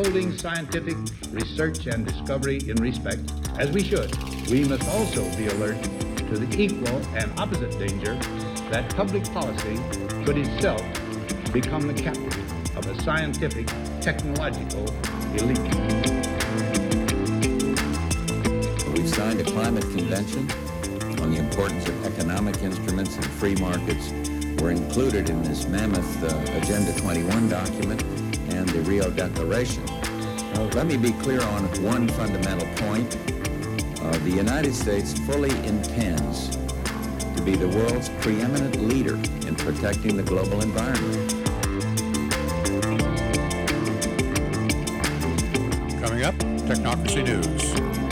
upholding scientific research and discovery in respect, as we should, we must also be alert to the equal and opposite danger that public policy should itself become the captive of a scientific, technological elite. We've signed a climate convention on the importance of economic instruments and free markets. Were included in this mammoth Agenda 21 document and the Rio Declaration. Let me be clear on one fundamental point. The United States fully intends to be the world's preeminent leader in protecting the global environment. Coming up, Technocracy News.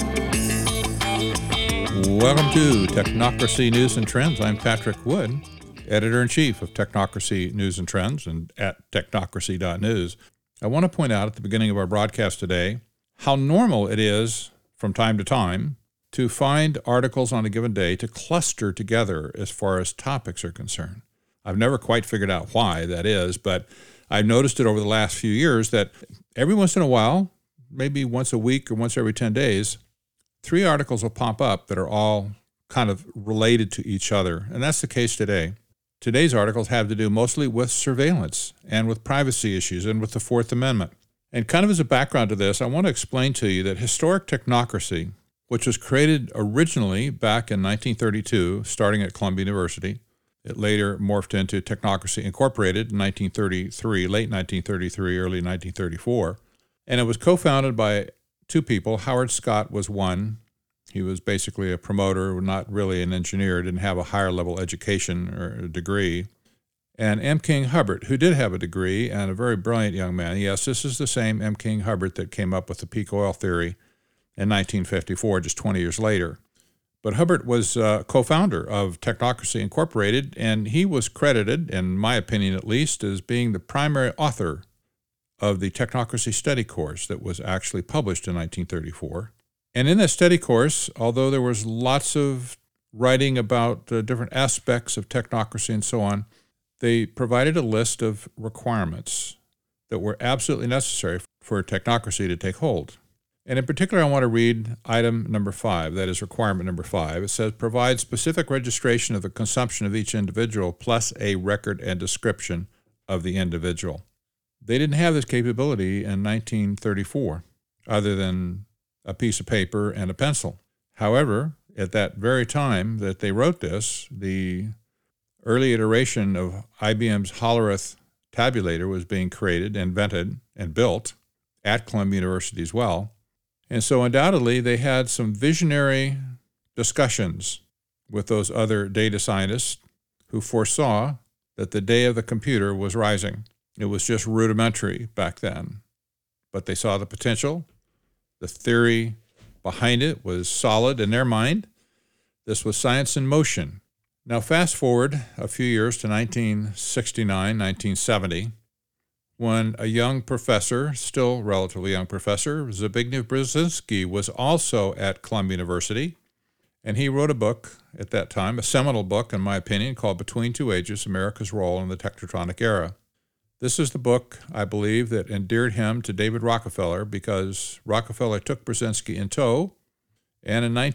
Welcome to Technocracy News and Trends. I'm Patrick Wood, Editor-in-Chief of Technocracy News and Trends and at technocracy.news. I want to point out at the beginning of our broadcast today how normal it is from time to time to find articles on a given day to cluster together as far as topics are concerned. I've never quite figured out why that is, but I've noticed it over the last few years that every once in a while, maybe once a week or once every 10 days, 3 articles will pop up that are all kind of related to each other, and that's the case today. Today's articles have to do mostly with surveillance and with privacy issues and with the Fourth Amendment. And kind of as a background to this, I want to explain to you that historic technocracy, which was created originally back in 1932, starting at Columbia University, it later morphed into Technocracy Incorporated in 1933, late 1933, early 1934. And it was co-founded by 2 people. Howard Scott was one. He was basically a promoter, not really an engineer, didn't have a higher level education or a degree. And M. King Hubbert, who did have a degree and a very brilliant young man. Yes, this is the same M. King Hubbert that came up with the peak oil theory in 1954, just 20 years later. But Hubbert was co-founder of Technocracy Incorporated, and he was credited, in my opinion at least, as being the primary author of the Technocracy Study Course that was actually published in 1934. And in that study course, although there was lots of writing about different aspects of technocracy and so on, they provided a list of requirements that were absolutely necessary for technocracy to take hold. And in particular, I want to read item number 5, that is requirement number 5. It says, provide specific registration of the consumption of each individual plus a record and description of the individual. They didn't have this capability in 1934, other than a piece of paper and a pencil. However, at that very time that they wrote this, the early iteration of IBM's Hollerith tabulator was being created, invented, and built at Columbia University as well. And so undoubtedly, they had some visionary discussions with those other data scientists who foresaw that the day of the computer was rising. It was just rudimentary back then, but they saw the potential. The theory behind it was solid in their mind. This was science in motion. Now fast forward a few years to 1969, 1970, when a young professor, still relatively young professor, Zbigniew Brzezinski, was also at Columbia University, and he wrote a book at that time, a seminal book in my opinion, called Between Two Ages, America's Role in the Technotronic Era. This is the book, I believe, that endeared him to David Rockefeller because Rockefeller took Brzezinski in tow, and in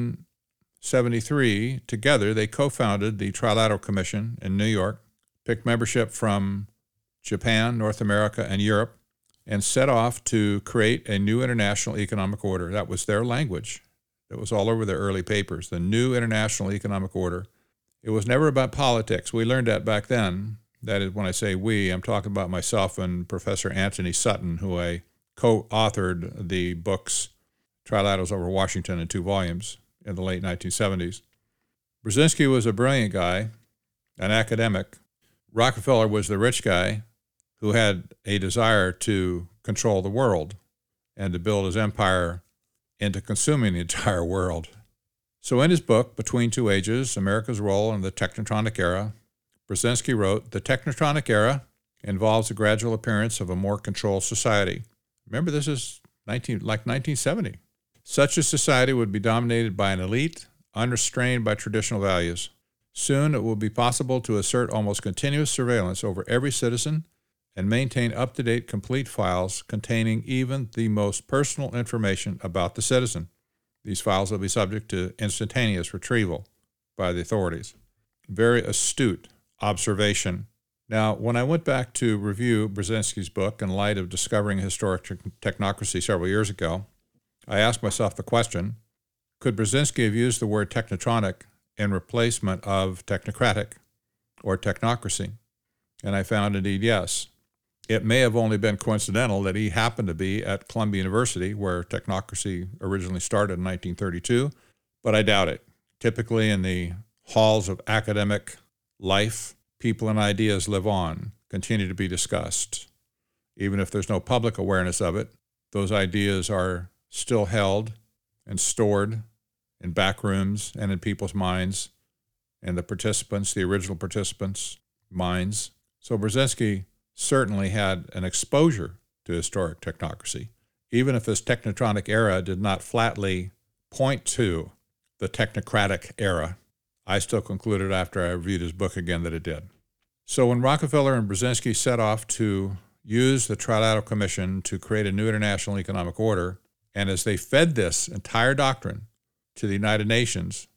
1973, together, they co-founded the Trilateral Commission in New York, picked membership from Japan, North America, and Europe, and set off to create a new international economic order. That was their language. It was all over their early papers, the new international economic order. It was never about politics. We learned that back then. That is, when I say we, I'm talking about myself and Professor Anthony Sutton, who I co-authored the books Trilaterals over Washington in 2 volumes in the late 1970s. Brzezinski was a brilliant guy, an academic. Rockefeller was the rich guy who had a desire to control the world and to build his empire into consuming the entire world. So in his book, Between Two Ages, America's Role in the Technotronic Era, Brzezinski wrote, the Technotronic Era involves the gradual appearance of a more controlled society. Remember, this is 1970. Such a society would be dominated by an elite, unrestrained by traditional values. Soon it will be possible to assert almost continuous surveillance over every citizen and maintain up-to-date complete files containing even the most personal information about the citizen. These files will be subject to instantaneous retrieval by the authorities. Very astute observation. Now, when I went back to review Brzezinski's book in light of discovering historic technocracy several years ago, I asked myself the question, could Brzezinski have used the word technotronic in replacement of technocratic or technocracy? And I found indeed yes. It may have only been coincidental that he happened to be at Columbia University, where technocracy originally started in 1932, but I doubt it. Typically in the halls of academic life, people and ideas live on, continue to be discussed. Even if there's no public awareness of it, those ideas are still held and stored in back rooms and in people's minds and the original participants' minds. So Brzezinski certainly had an exposure to historic technocracy, even if this technotronic era did not flatly point to the technocratic era. I still concluded after I reviewed his book again that it did. So when Rockefeller and Brzezinski set off to use the Trilateral Commission to create a new international economic order, and as they fed this entire doctrine to the United Nations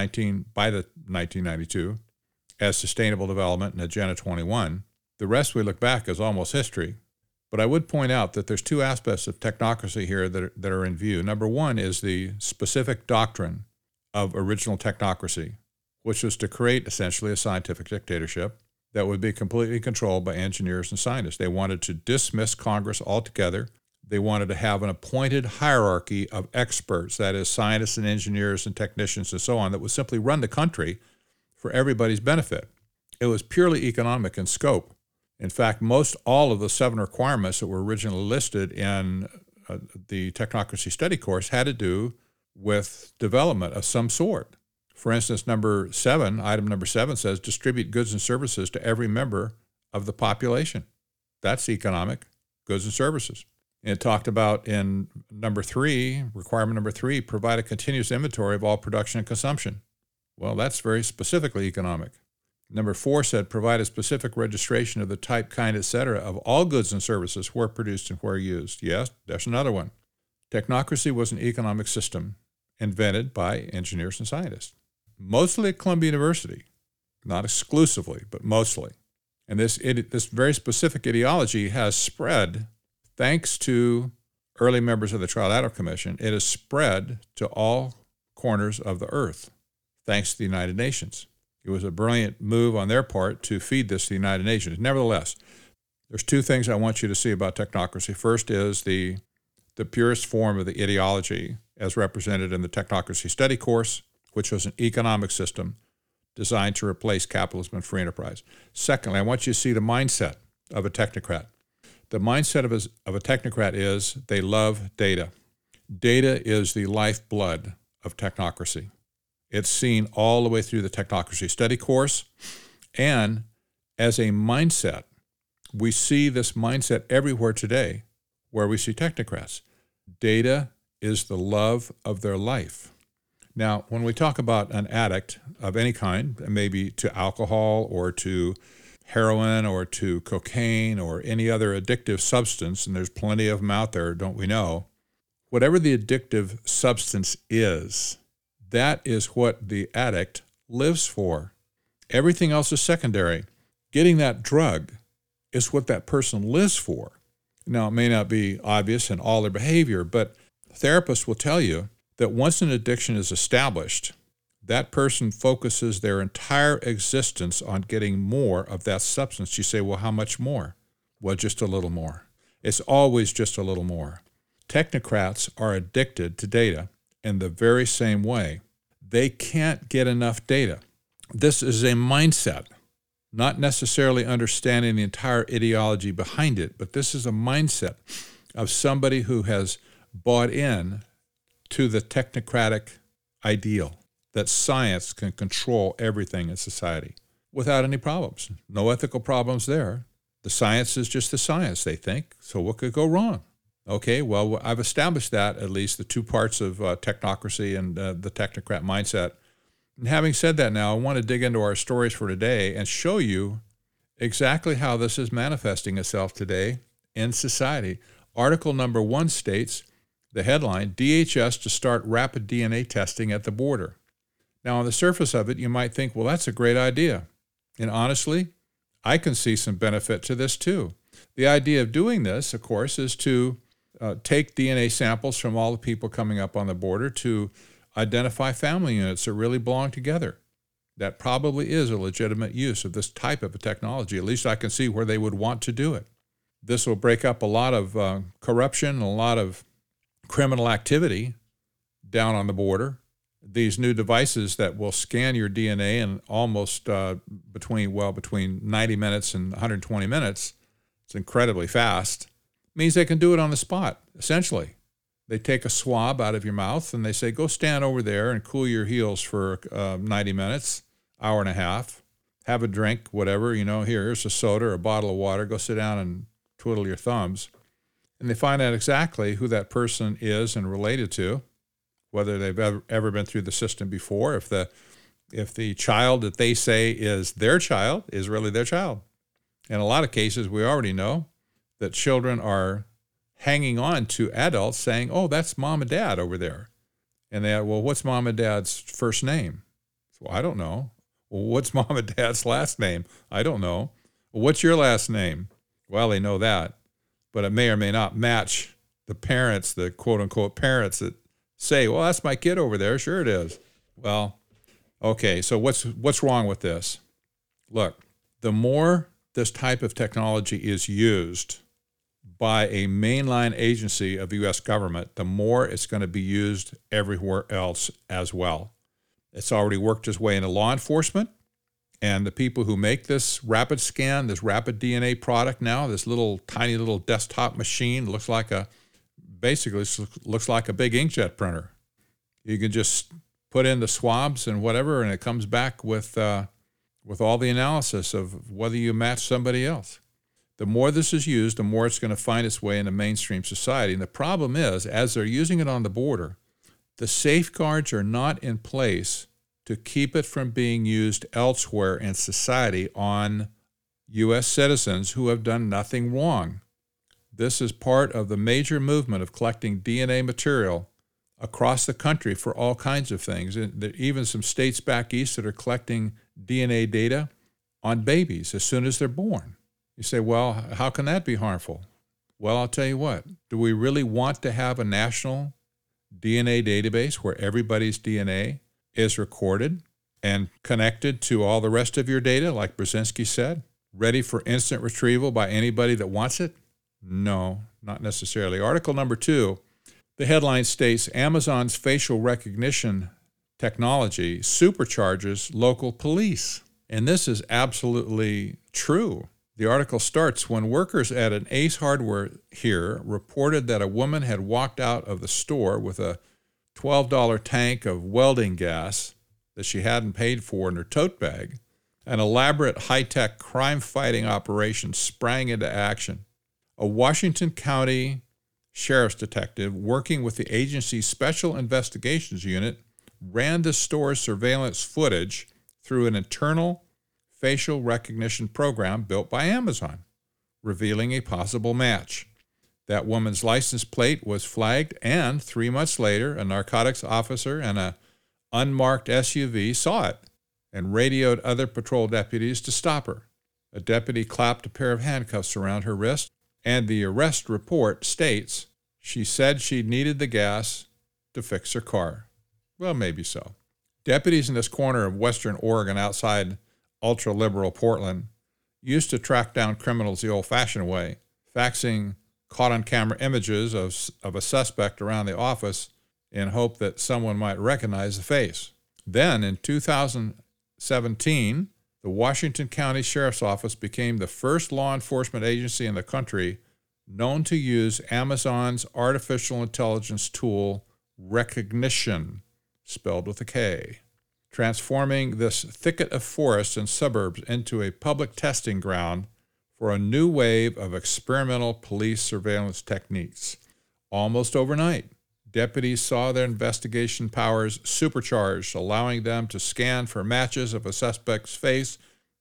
by the 1992 as Sustainable Development and Agenda 21, the rest we look back is almost history. But I would point out that there's two aspects of technocracy here that are in view. Number one is the specific doctrine of original technocracy, which was to create essentially a scientific dictatorship that would be completely controlled by engineers and scientists. They wanted to dismiss Congress altogether. They wanted to have an appointed hierarchy of experts, that is, scientists and engineers and technicians and so on, that would simply run the country for everybody's benefit. It was purely economic in scope. In fact, most all of the 7 requirements that were originally listed in the Technocracy Study Course had to do with development of some sort. For instance, item number 7 says distribute goods and services to every member of the population. That's economic, goods and services. It talked about in requirement number 3, provide a continuous inventory of all production and consumption. Well, that's very specifically economic. Number 4 said provide a specific registration of the type, kind, etc. of all goods and services where produced and where used. Yes, that's another one. Technocracy was an economic system invented by engineers and scientists, mostly at Columbia University, not exclusively, but mostly. And this very specific ideology has spread, thanks to early members of the Trilateral Commission, it has spread to all corners of the earth, thanks to the United Nations. It was a brilliant move on their part to feed this to the United Nations. Nevertheless, there's 2 things I want you to see about technocracy. First is the purest form of the ideology as represented in the Technocracy Study Course, which was an economic system designed to replace capitalism and free enterprise. Secondly, I want you to see the mindset of a technocrat. The mindset of a technocrat is they love data. Data is the lifeblood of technocracy. It's seen all the way through the Technocracy Study Course. And as a mindset, we see this mindset everywhere today where we see technocrats. Data is the love of their life. Now, when we talk about an addict of any kind, maybe to alcohol or to heroin or to cocaine or any other addictive substance, and there's plenty of them out there, don't we know? Whatever the addictive substance is, that is what the addict lives for. Everything else is secondary. Getting that drug is what that person lives for. Now, it may not be obvious in all their behavior, but therapists will tell you that once an addiction is established, that person focuses their entire existence on getting more of that substance. You say, well, how much more? Well, just a little more. It's always just a little more. Technocrats are addicted to data in the very same way. They can't get enough data. This is a mindset, not necessarily understanding the entire ideology behind it, but this is a mindset of somebody who has bought in to the technocratic ideal that science can control everything in society without any problems. No ethical problems there. The science is just the science, they think. So what could go wrong? Okay, well, I've established that, at least the 2 parts of technocracy and the technocrat mindset. And having said that now, I want to dig into our stories for today and show you exactly how this is manifesting itself today in society. Article number 1 states, the headline, DHS to start rapid DNA testing at the border. Now, on the surface of it, you might think, well, that's a great idea. And honestly, I can see some benefit to this too. The idea of doing this, of course, is to take DNA samples from all the people coming up on the border to identify family units that really belong together. That probably is a legitimate use of this type of a technology. At least I can see where they would want to do it. This will break up a lot of corruption and a lot of criminal activity down on the border. These new devices that will scan your DNA in almost between 90 minutes and 120 minutes, it's incredibly fast, means they can do it on the spot, essentially. They take a swab out of your mouth and they say, go stand over there and cool your heels for 90 minutes, hour and a half, have a drink, whatever, here's a soda or a bottle of water, go sit down and twiddle your thumbs. And they find out exactly who that person is and related to, whether they've ever been through the system before, if the child that they say is their child is really their child. In a lot of cases, we already know that children are hanging on to adults saying, oh, that's mom and dad over there. And they ask, well, what's mom and dad's first name? So I don't know. Well, what's mom and dad's last name? I don't know. Well, what's your last name? Well, they know that, but it may or may not match the parents, the quote-unquote parents that say, well, that's my kid over there. Sure it is. Well, okay, so what's wrong with this? Look, the more this type of technology is used by a mainline agency of the U.S. government, the more it's going to be used everywhere else as well. It's already worked its way into law enforcement, and the people who make this rapid scan, this rapid DNA product now, this tiny little desktop machine looks like a big inkjet printer. You can just put in the swabs and whatever, and it comes back with all the analysis of whether you match somebody else. The more this is used, the more it's going to find its way into mainstream society. And the problem is, as they're using it on the border, the safeguards are not in place to keep it from being used elsewhere in society on U.S. citizens who have done nothing wrong. This is part of the major movement of collecting DNA material across the country for all kinds of things. And there are even some states back east that are collecting DNA data on babies as soon as they're born. You say, well, how can that be harmful? Well, I'll tell you what. Do we really want to have a national DNA database where everybody's DNA is recorded and connected to all the rest of your data, like Brzezinski said, ready for instant retrieval by anybody that wants it? No, not necessarily. Article number 2, the headline states, Amazon's facial recognition technology supercharges local police. And this is absolutely true. The article starts, when workers at an Ace Hardware here reported that a woman had walked out of the store with a $12 tank of welding gas that she hadn't paid for in her tote bag, an elaborate high-tech crime-fighting operation sprang into action. A Washington County sheriff's detective working with the agency's Special Investigations Unit ran the store's surveillance footage through an internal facial recognition program built by Amazon, revealing a possible match. That woman's license plate was flagged, and 3 months later, a narcotics officer in an unmarked SUV saw it and radioed other patrol deputies to stop her. A deputy clapped a pair of handcuffs around her wrist, and the arrest report states she said she needed the gas to fix her car. Well, maybe so. Deputies in this corner of western Oregon outside ultra-liberal Portland used to track down criminals the old-fashioned way, faxing caught-on-camera images of a suspect around the office in hope that someone might recognize the face. Then, in 2017, the Washington County Sheriff's Office became the first law enforcement agency in the country known to use Amazon's artificial intelligence tool, Rekognition, spelled with a K, transforming this thicket of forests and suburbs into a public testing ground for a new wave of experimental police surveillance techniques. Almost overnight, deputies saw their investigation powers supercharged, allowing them to scan for matches of a suspect's face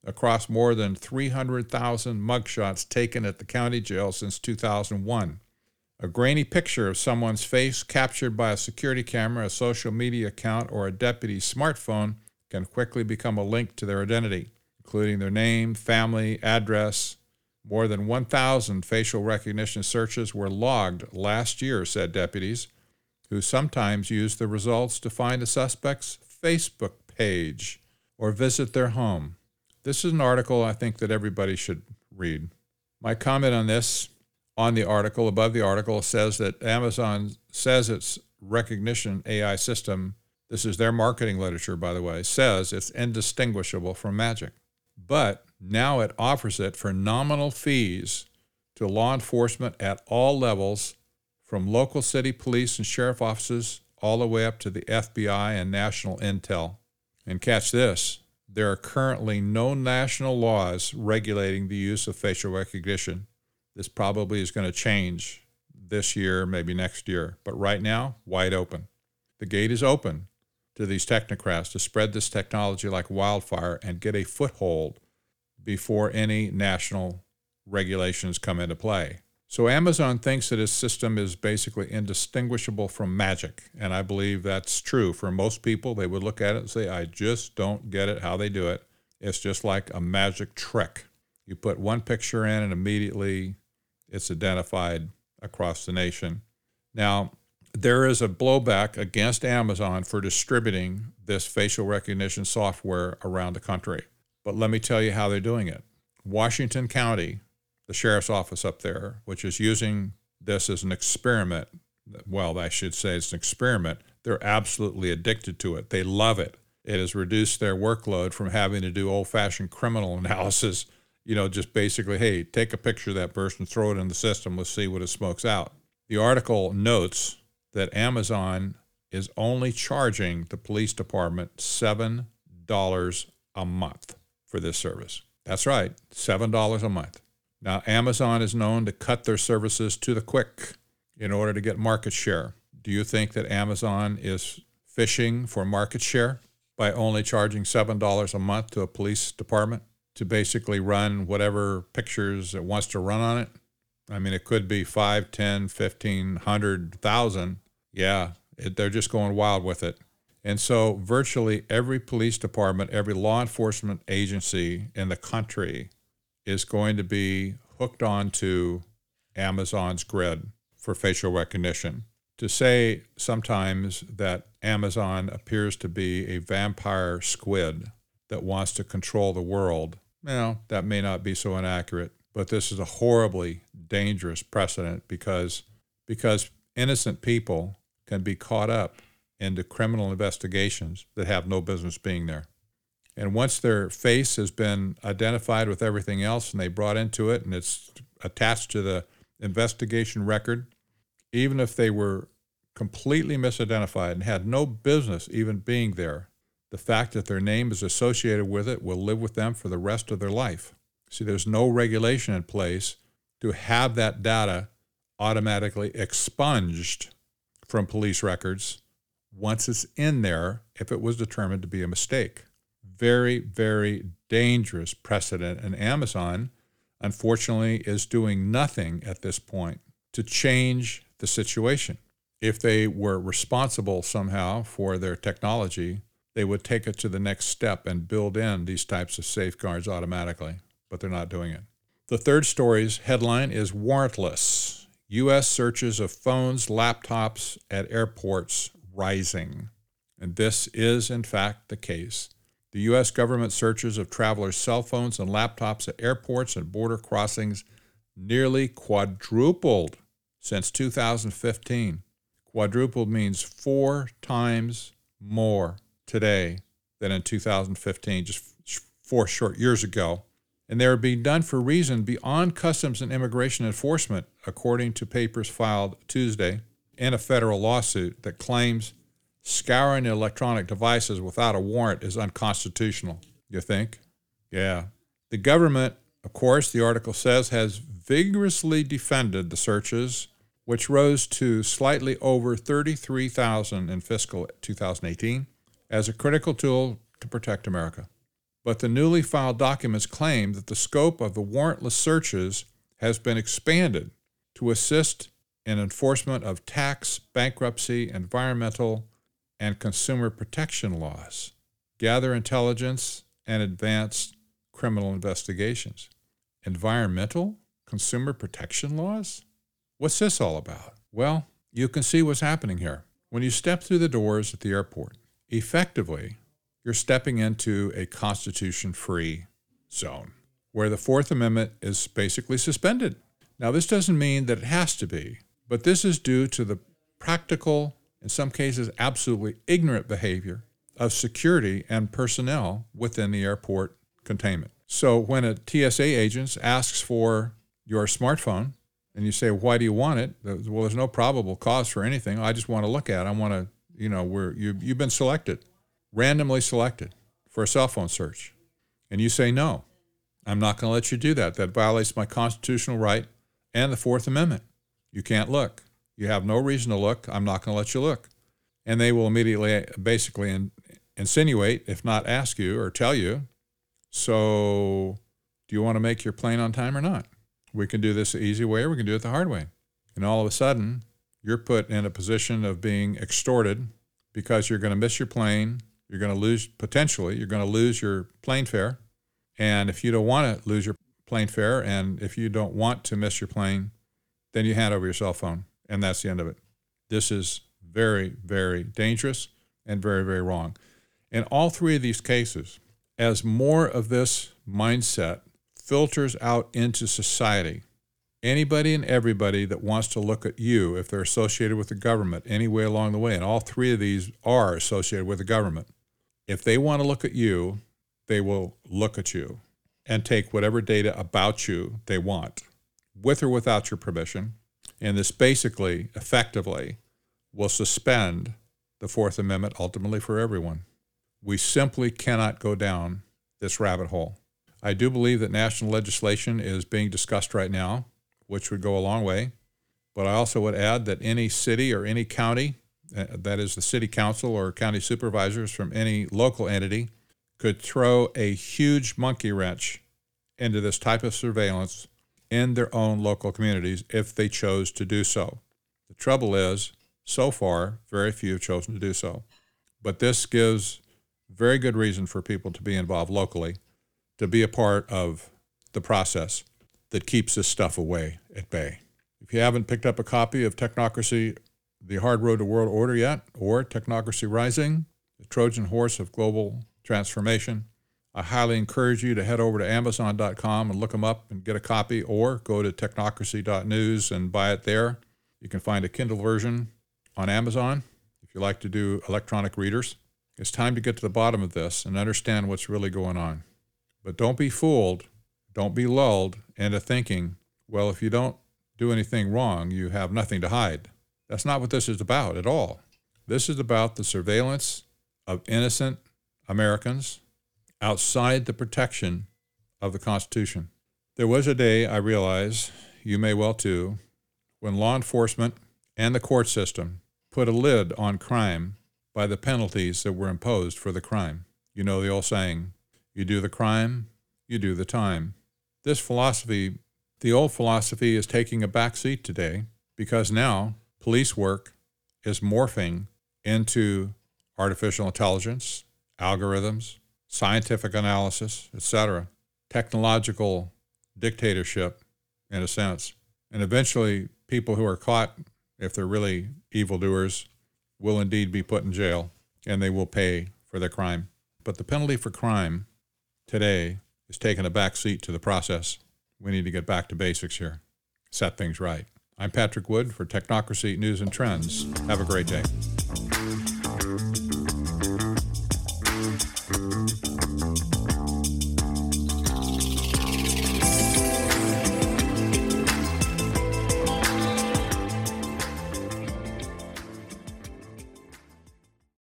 across more than 300,000 mugshots taken at the county jail since 2001. A grainy picture of someone's face captured by a security camera, a social media account, or a deputy's smartphone can quickly become a link to their identity, including their name, family, address. More than 1,000 facial recognition searches were logged last year, said deputies, who sometimes use the results to find a suspect's Facebook page or visit their home. This is an article I think that everybody should read. My comment on this, on the article, above the article, says that Amazon says its recognition AI system, this is their marketing literature, by the way, says it's indistinguishable from magic. But now it offers it for nominal fees to law enforcement at all levels, from local city police and sheriff offices all the way up to the FBI and national intel. And catch this, there are currently no national laws regulating the use of facial recognition. This probably is going to change this year, maybe next year. But right now, wide open. The gate is open to these technocrats to spread this technology like wildfire and get a foothold before any national regulations come into play. So Amazon thinks that its system is basically indistinguishable from magic, and I believe that's true. For most people, they would look at it and say, I just don't get it how they do it. It's just like a magic trick. You put one picture in and immediately it's identified across the nation. Now, there is a blowback against Amazon for distributing this facial recognition software around the country. But let me tell you how they're doing it. Washington County, the sheriff's office up there, which is using this as an experiment. Well, I should say it's an experiment. They're absolutely addicted to it. They love it. It has reduced their workload from having to do old-fashioned criminal analysis, just basically, hey, take a picture of that person, throw it in the system, let's see what it smokes out. The article notes that Amazon is only charging the police department $7 a month for this service. That's right, $7 a month. Now, Amazon is known to cut their services to the quick in order to get market share. Do you think that Amazon is fishing for market share by only charging $7 a month to a police department to basically run whatever pictures it wants to run on it? I mean, it could be 5, 10, 15, 100,000. Yeah, they're just going wild with it. And so virtually every police department, every law enforcement agency in the country is going to be hooked onto Amazon's grid for facial recognition. To say sometimes that Amazon appears to be a vampire squid that wants to control the world, that may not be so inaccurate, but this is a horribly dangerous precedent because innocent people can be caught up into criminal investigations that have no business being there. And once their face has been identified with everything else and they brought into it and it's attached to the investigation record, even if they were completely misidentified and had no business even being there, the fact that their name is associated with it will live with them for the rest of their life. See, there's no regulation in place to have that data automatically expunged from police records once it's in there if it was determined to be a mistake. Very, very dangerous precedent. And Amazon, unfortunately, is doing nothing at this point to change the situation. If they were responsible somehow for their technology, they would take it to the next step and build in these types of safeguards automatically, but they're not doing it. The third story's headline is warrantless. U.S. searches of phones, laptops at airports rising. And this is, in fact, the case. The U.S. government searches of travelers' cell phones and laptops at airports and border crossings nearly quadrupled since 2015. Quadrupled means 4 times more today than in 2015, just 4 short years ago. And they are being done for reason beyond Customs and Immigration Enforcement, according to papers filed Tuesday in a federal lawsuit that claims scouring electronic devices without a warrant is unconstitutional. You think? Yeah. The government, of course, the article says, has vigorously defended the searches, which rose to slightly over 33,000 in fiscal 2018, as a critical tool to protect America. but the newly filed documents claim that the scope of the warrantless searches has been expanded to assist in enforcement of tax, bankruptcy, environmental, and consumer protection laws, gather intelligence, and advance criminal investigations. Environmental, consumer protection laws? What's this all about? Well, you can see what's happening here. When you step through the doors at the airport, effectively, you're stepping into a Constitution-free zone where the Fourth Amendment is basically suspended. Now, this doesn't mean that it has to be, but this is due to the practical, in some cases, absolutely ignorant behavior of security and personnel within the airport containment. So when a TSA agent asks for your smartphone and you say, why do you want it? Well, there's no probable cause for anything. I just want to look at it. I want to, you've been selected, randomly selected for a cell phone search. And you say, no, I'm not going to let you do that. That violates my constitutional right and the Fourth Amendment. You can't look. You have no reason to look. I'm not going to let you look. And they will immediately basically insinuate, if not ask you or tell you, so do you want to make your plane on time or not? We can do this the easy way or we can do it the hard way. And all of a sudden, you're put in a position of being extorted because you're going to miss your plane. You're going to lose, potentially, you're going to lose your plane fare. And if you don't want to lose your plane fare and if you don't want to miss your plane, then you hand over your cell phone. And that's the end of it. This is very, very dangerous and very, very wrong. In all three of these cases, as more of this mindset filters out into society, anybody and everybody that wants to look at you, if they're associated with the government any way along the way, and all three of these are associated with the government, if they want to look at you, they will look at you and take whatever data about you they want, with or without your permission. And this basically, effectively, will suspend the Fourth Amendment ultimately for everyone. We simply cannot go down this rabbit hole. I do believe that national legislation is being discussed right now, which would go a long way. But I also would add that any city or any county, that is the city council or county supervisors from any local entity, could throw a huge monkey wrench into this type of surveillance in their own local communities if they chose to do so. The trouble is, so far, very few have chosen to do so. But this gives very good reason for people to be involved locally, to be a part of the process that keeps this stuff away at bay. If you haven't picked up a copy of Technocracy, The Hard Road to World Order yet, or Technocracy Rising, The Trojan Horse of Global Transformation, I highly encourage you to head over to Amazon.com and look them up and get a copy, or go to technocracy.news and buy it there. You can find a Kindle version on Amazon if you like to do electronic readers. It's time to get to the bottom of this and understand what's really going on. But don't be fooled, don't be lulled into thinking, well, if you don't do anything wrong, you have nothing to hide. That's not what this is about at all. This is about the surveillance of innocent Americans outside the protection of the Constitution. There was a day, I realize, you may well too, when law enforcement and the court system put a lid on crime by the penalties that were imposed for the crime. You know the old saying, you do the crime, you do the time. This philosophy, the old philosophy, is taking a back seat today because now police work is morphing into artificial intelligence, algorithms, scientific analysis, etc., technological dictatorship in a sense. And eventually people who are caught, if they're really evildoers, will indeed be put in jail and they will pay for their crime. But the penalty for crime today is taking a back seat to the process. We need to get back to basics here, set things right. I'm Patrick Wood for Technocracy News and Trends. Have a great day.